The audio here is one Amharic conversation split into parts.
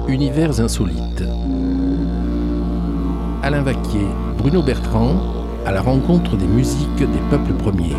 Univers insolites. Alain Vaquier, Bruno Bertrand, à la rencontre des musiques des peuples premiers.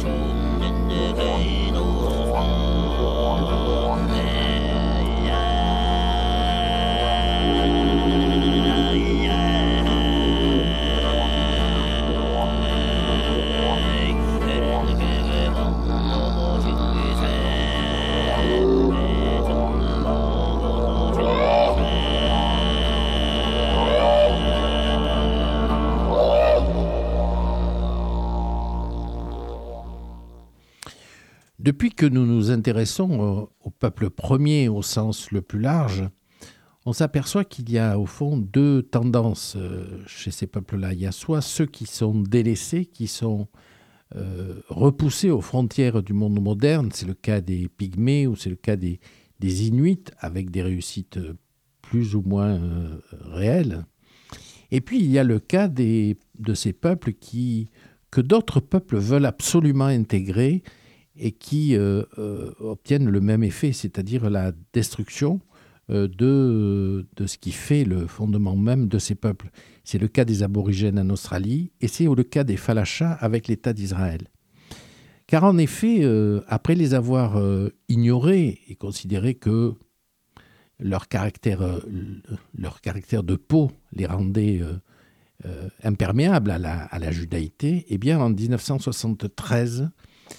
Depuis que nous nous intéressons au peuple premier au sens le plus large, on s'aperçoit qu'il y a au fond deux tendances chez ces peuples-là. Il y a soit ceux qui sont délaissés, qui sont repoussés aux frontières du monde moderne, c'est le cas des Pygmées ou c'est le cas des Inuits, avec des réussites plus ou moins réelles. Et puis il y a le cas de ces peuples que d'autres peuples veulent absolument intégrer et qui obtiennent le même effet, c'est-à-dire la destruction de ce qui fait le fondement même de ces peuples. C'est le cas des aborigènes en Australie et c'est le cas des Falachas avec l'État d'Israël. Car en effet, après les avoir ignorés et considérés que leur caractère de peau les rendait imperméables à la judaïté, eh bien en 1973,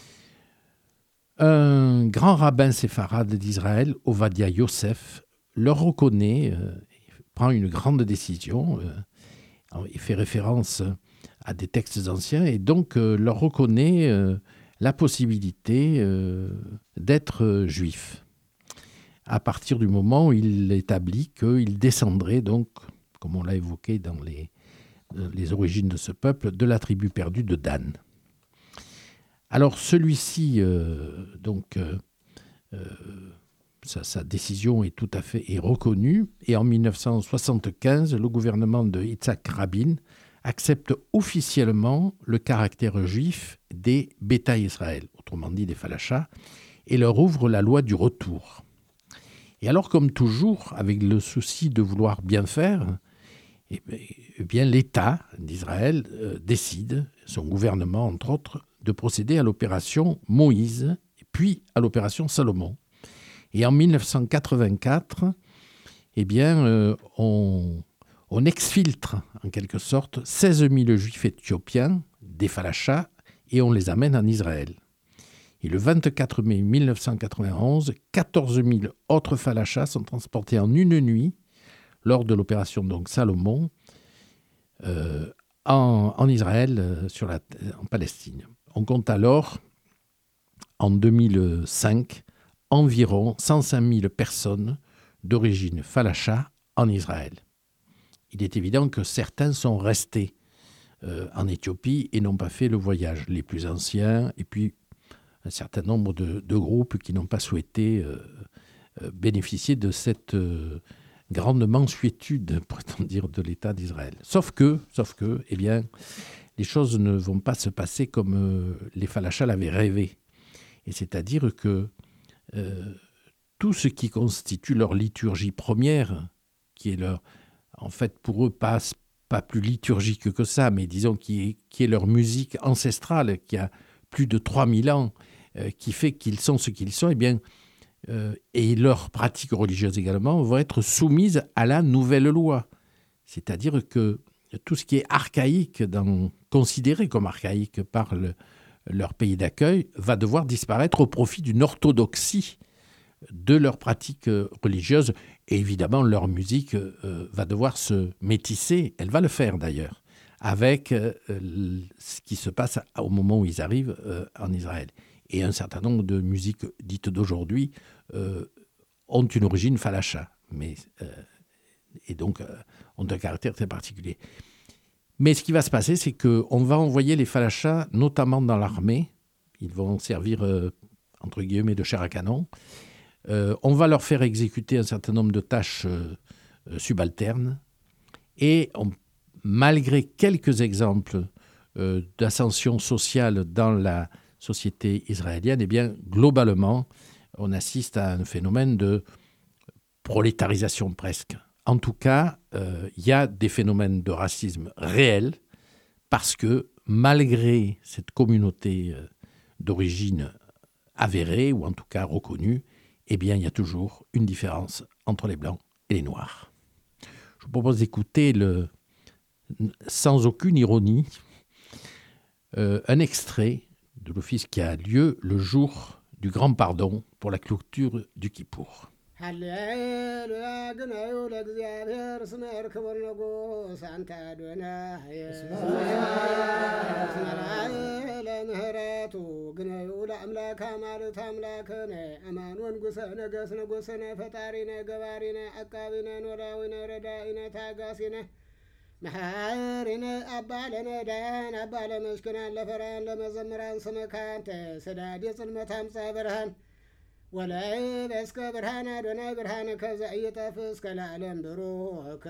un grand rabbin séfarade d'Israël, Ovadia Yosef, leur reconnaît, prend une grande décision, il fait référence à des textes anciens et donc leur reconnaît la possibilité d'être juif. À partir du moment où il établit qu'ils descendraient, donc, comme on l'a évoqué dans les origines de ce peuple, de la tribu perdue de Dan. Alors celui-ci, sa décision est tout à fait reconnue et en 1975, le gouvernement de Yitzhak Rabin accepte officiellement le caractère juif des Béta Israël, autrement dit des Falachas, et leur ouvre la loi du retour. Et alors, comme toujours, avec le souci de vouloir bien faire, eh bien, l'État d'Israël décide, son gouvernement entre autres, de procéder à l'opération Moïse, puis à l'opération Salomon. Et en 1984, eh bien, on exfiltre en quelque sorte 16 000 juifs éthiopiens des Falachas et on les amène en Israël. Et le 24 mai 1991, 14 000 autres Falachas sont transportés en une nuit lors de l'opération donc Salomon en Israël, en Palestine. On compte alors, en 2005, environ 105 000 personnes d'origine Falacha en Israël. Il est évident que certains sont restés en Éthiopie et n'ont pas fait le voyage. Les plus anciens, et puis un certain nombre de groupes qui n'ont pas souhaité bénéficier de cette grande mansuétude, pourrait-on dire, de l'État d'Israël. Sauf que, eh bien, les choses ne vont pas se passer comme les Falachas l'avaient rêvé. Et c'est-à-dire que tout ce qui constitue leur liturgie première, qui est en fait pour eux pas plus liturgique que ça, mais disons qui est leur musique ancestrale, qui a plus de 3000 ans, qui fait qu'ils sont ce qu'ils sont, eh bien, et leurs pratiques religieuses également vont être soumises à la nouvelle loi. C'est-à-dire que tout ce qui est archaïque, considéré comme archaïque par leur pays d'accueil, va devoir disparaître au profit d'une orthodoxie de leurs pratiques religieuses. Et évidemment, leur musique va devoir se métisser, elle va le faire d'ailleurs, avec ce qui se passe au moment où ils arrivent en Israël. Et un certain nombre de musiques dites d'aujourd'hui ont une origine falacha, et donc ont un caractère très particulier. Mais ce qui va se passer, c'est qu'on va envoyer les Falachas, notamment dans l'armée. Ils vont servir, entre guillemets, de chair à canon. On va leur faire exécuter un certain nombre de tâches subalternes. Et malgré quelques exemples d'ascension sociale dans la société israélienne, eh bien, globalement, on assiste à un phénomène de prolétarisation presque. En tout cas, il y a des phénomènes de racisme réels parce que malgré cette communauté d'origine avérée, ou en tout cas reconnue, eh bien, il y a toujours une différence entre les Blancs et les Noirs. Je vous propose d'écouter, sans aucune ironie, un extrait de l'office qui a lieu le jour du Grand Pardon pour la clôture du Kippour. هللويا جنايو لእግዚአብሔር ስመ እርክቦ ንጉሥ አንተ አዶናይ ለምህረቱ ግነዩ ለአምላክ አማልክት አምላክነ አማን ወንጉሰ ነገስ ንጉሥነ ፈጣሪነ ገባሪነ አቃቢነ ኖላዊነ ረዳኢነ ታጋሲነ መሐሪነ አባለነ ዳያን አባለ መሽክናን ለፈራን ለመዘምራን ስምከ አንተ ሰዳድ የጽልመት አምፃ ብርሃን ወላይ በስከ ብርሃን አዶናይ ብርሃን ከዛ እየጠፍስ ከላለም ብሩክ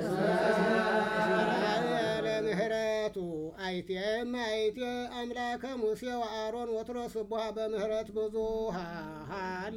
ለምህረቱ አይቴም አይቴ አምላከ ሙሴ ወአሮን ወትሮ ስቡሃ በምህረት ብዙሃ ሃሌ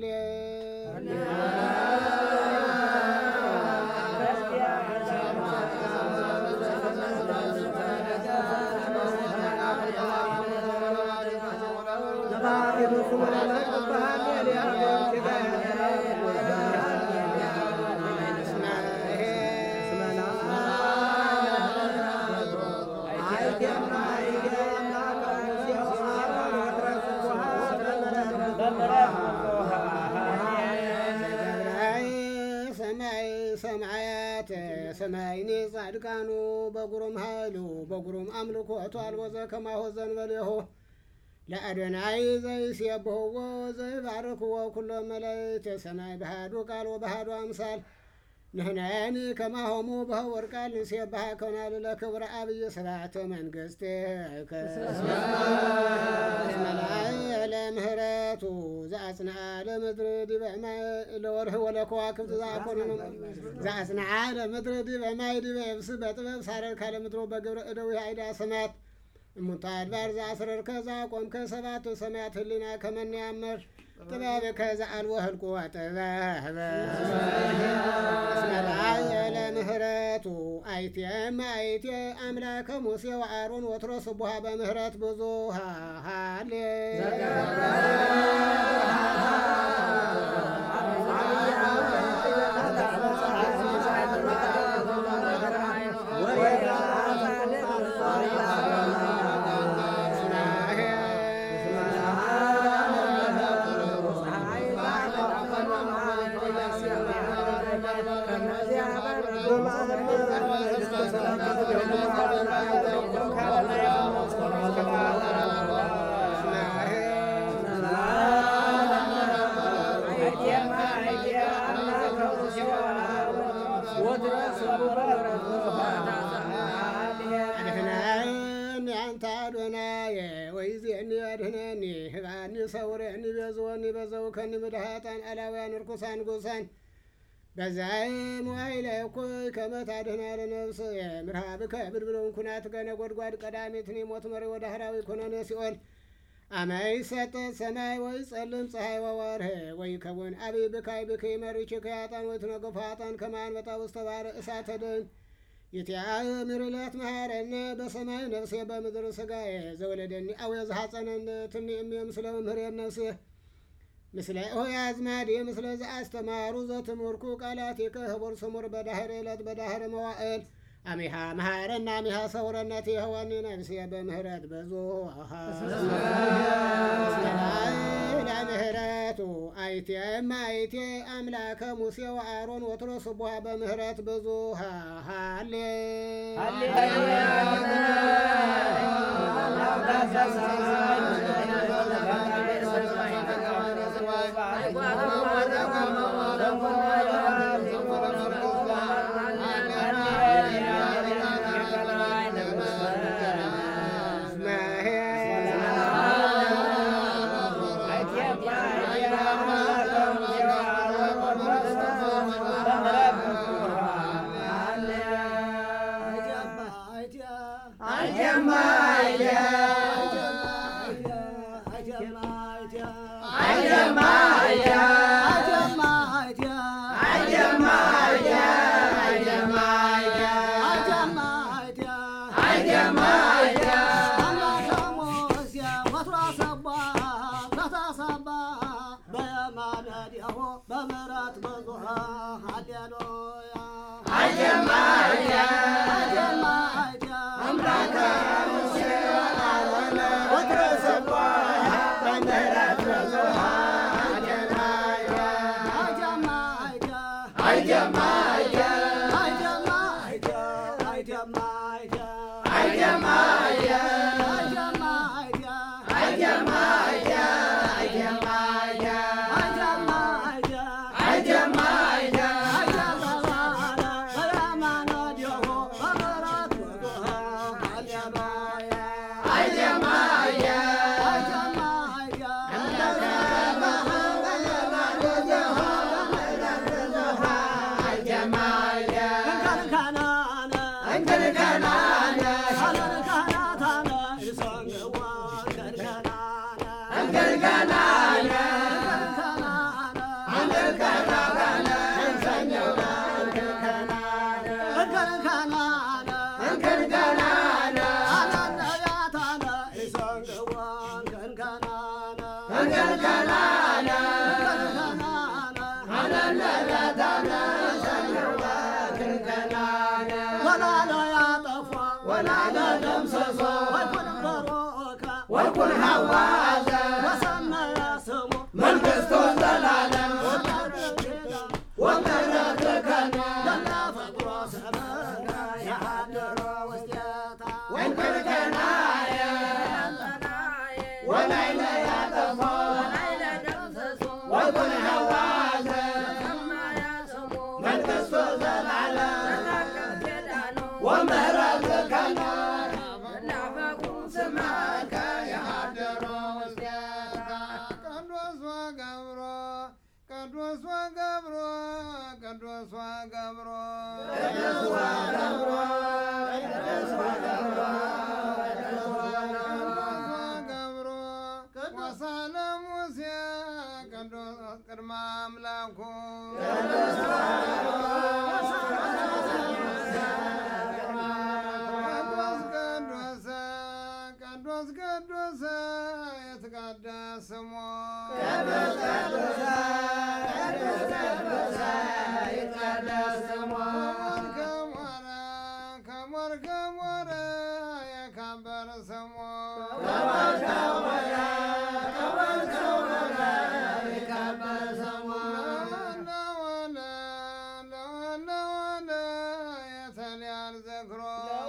ሰማይኒ ጻድቃኑ በጉሩም ኃይሉ በጉሩም አምልኮቱ አልወዘ ከማሁ ዘንበሌሁ ለአዶናይ ዘይሴብሕዎ ዘይባርክዎ ኩሎ መላእክተ ሰማይ በሃዱ ቃል ወበሃዱ አምሳል ንሕነኒ ከማሆሙ በህወር ቃል ንሴብሐከናል ለክብረ አብይ ስብሐተ መንግሥትከ ለምህረቱ ዘአጽንዓ ለምድር ዲበ ማይ ለወርህ ወለከዋክብት ዘአጽንዓ ለምድር ዲበ ማይ ዲበ የብስ በጥበብ ሳረርከ ለምድሮ በግብረ እደዊ አይዳ ሰማያት እሙንታ አድባር ዘአስረርከ ዘአቆምከ ሰባቱ ሰማያት ህሊና ከመን ያመር ጥበብከ ዘአልቦ ህልቁ ወጥበብ ለምህረቱ አይቴም አይቴ አምላከ ሙሴ ወአሮን ወትሮ ስቡሃ በምህረት ብዙሃ ሃሌ ሰውረኒ በዘወኒ በዘውከኒ ምድሃጣን አላውያን ርኩሳን ጎሳን በዛይ ሞይለ ኮይ ከመታደና ለነፍስ ምርሃብከ ብድብሎን ኩናት ከነጎድጓድ ቀዳሚትን ሞት መሪ ወደ ህራዊ ኮነነ ሲኦል አማይ ሰጠ ሰማይ ወይ ጸልም ፀሐይ ወወርህ ወይ ከወን አብይ ብካይ ብከይ መሪች ከያጣን ወይ ተነገፋጣን ከማን በጣ ውስተ ባሕር እሳተ ደን ይትያየ ምርለት መሐረነ በሰማይ ነፍሴ በምድር ስጋዬ ዘወለደኒ አው የዝሐፀነን ትኒእም ምስለ መምህር ነፍሴ ምስለ ሆይ አዝማድ ምስለ ዘአስተማሩ ዘትምርኩ ቃላቲከ ህቡር ስሙር በዳህር ዕለት በዳህር መዋዕል አሚሃ መሐረና አሚሃ ሰውረነት የህወኒ ነፍሴ በምህረት ብዙ ለምህረቱ አይቴም አይቴ አምላከ ሙሴ ወአሮን ወትሮ ስቡሃ በምህረት ብዙ ሃሌ I ነዲሁ በምሕረት ብዙኃን ሃሌሉያ አጀማ አጀማ አምላከ ሙሴ አሮን ወትረሰባ በምሕረት ብዙኃን አጀማ አጀማ ወኩን ሐዋዘ ወሰመየ ስሙ መንግሥቱ ዘላለም ወምሕረትከ ለፈጥሮ ሰበካ ያድሮ ውስቴታ ወንክርክናየ ወላይለ ያጠፎ ወኩን ሐዋዘ መንግሥቱ ዘላለም ወምሕረትከ ስመከ ያድሮ ውስቴታ ቅዱስ ወገብሮ ቅዱስ ወገብሮ ቅዱስ ወገብሮ ቅዱስ ወገብሮ ቅዱስ ወገብሮ ወገብሮ ወሳለ ሙሴ ቅዱስ ቅድመ አምላኩ ቅዱስ ቅዱስ ቅዱስ የተቀደሰ ስሙ ቅዱስ ቅዱስ ይትቀደስ ስሙ ከሞረ ከሞር ከሞረ የከበረ ስሙ ከሞር ከሞረ ከሞር ከሞረ የከበረ ስሙ ለወለ ለወለ የተልያል ዘክሮ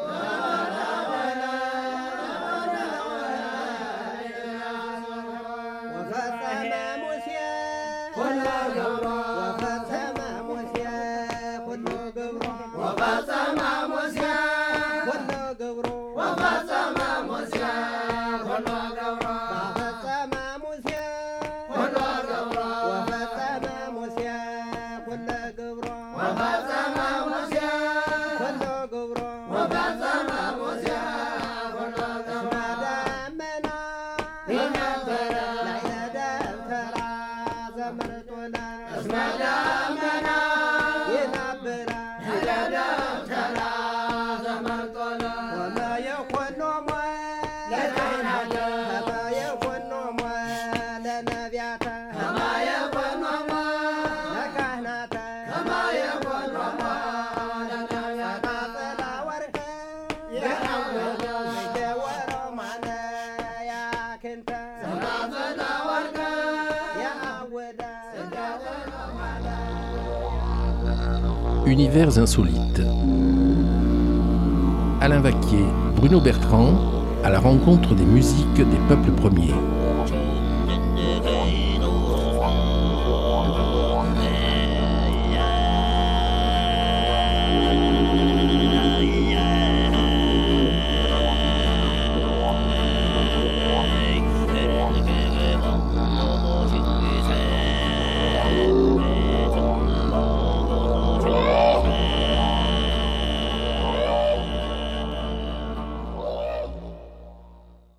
ወፈጸመ ሙሴ ኩሎ ገብሮ ወፈጸመ ሙሴ ኩሎ ገብሮ ወፈጸመ ሙሴ ኩሎ ገብሮ ወፈጸመ ሙሴ ኩሎ ገብሮ ወፈጸመ ሙሴ ኩሎ ገብሮ ወፈጸመ ሙሴ ኩሎ ገብሮ ወፈጸመ ሙሴ ኩሎ ገብሮ ወፈጸመ ሙሴ ኩሎ ገብሮ ደመና ይነበረ ላዕለ ደብተራ ዘመርጦለ እስመ ደመና ይነብራ ለደብተራ ዘመርጦለ ወመ የኮኖሞ ለካህናተ ከመ የኮኖሞ ለነቢያተ ከመ የኮኖሙ ለካህናተ ከመ የኮኖሙ ለነቢያተ ጽላ ወርቀ የአወደ የወሮማነ ያክንተ ጽናጽለ ወርቀ የአወደ Univers insolites. Alain Vaquier, Bruno Bertrand, à la rencontre des musiques des peuples premiers.